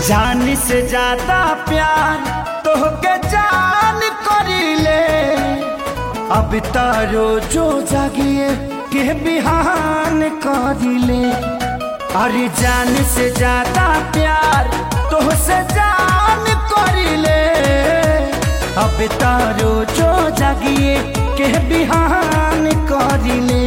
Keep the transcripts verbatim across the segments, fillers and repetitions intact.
जान से ज्यादा प्यार तोहके जान करीले। अब तारो जो जागिए के बिहान करीले। अरे जान से ज्यादा प्यार तोहसे जान करीले। अब तारो जो जागिए के बिहान करीले।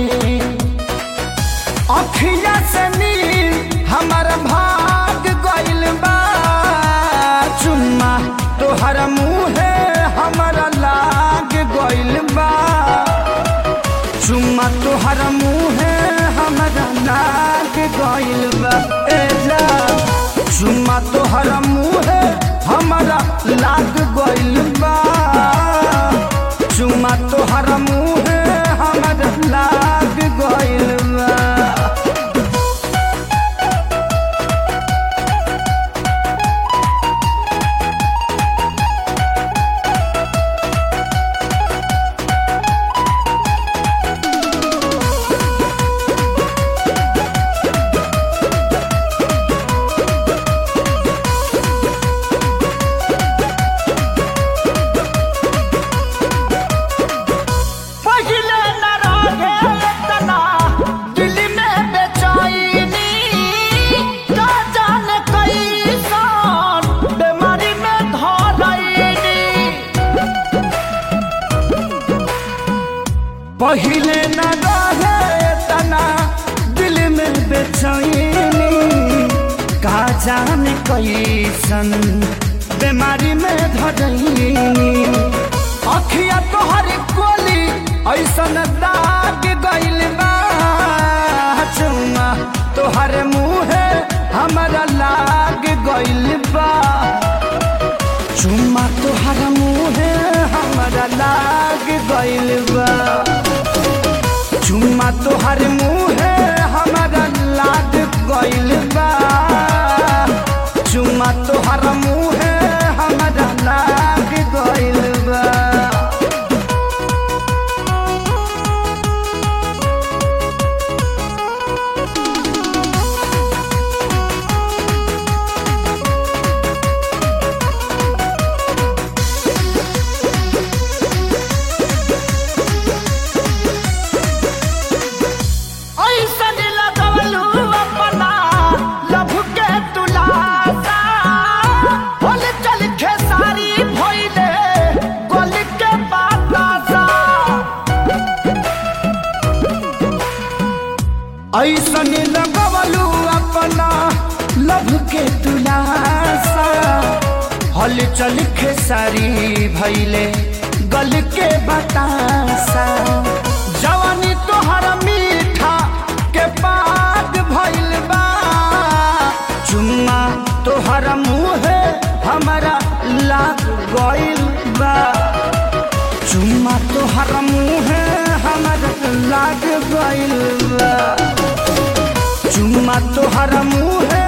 अखिया से नील हमारा भाग गइल बा। चुम्मा तोहर मुँहे हमारा लाग गइल बा। चुम्मा तोहर मुँहे हमारा लाग गइल बा। ए जा चुम्मा तोहर मुँहे हमारा लाग गइल बा। चुम्मा तोहर मुँहे हमारा लाग गइल बा। पहिले न रहे तना दिल में बेचैनी। का जाने कैसन बीमारी में धरैनी। अखिया तोहर कोली ऐसन दाग गइल बा। चुम्मा तोहर मुँहे हमारा लाग गइल बा। चुम्मा तोहर मुँहे हमारा लाग गइल बा। चुम्मा तोहर मुँहे हमारा लाग गइल बा। चुम्मा तोहर मुँहे हमारा लाग गइल बा। ऐसन लगवलू अपना लभ के तुलासा। हल चल खेसारी भैले गल के बतासा। जवानी तोहर मीठा के पाग भइल बा। चुम्मा तोहर मुँहे हमारा लाग गइल बा। चुम्मा तोहर मुँहे हमारा लाग गइल बा। चुम्मा तोहर मुँहे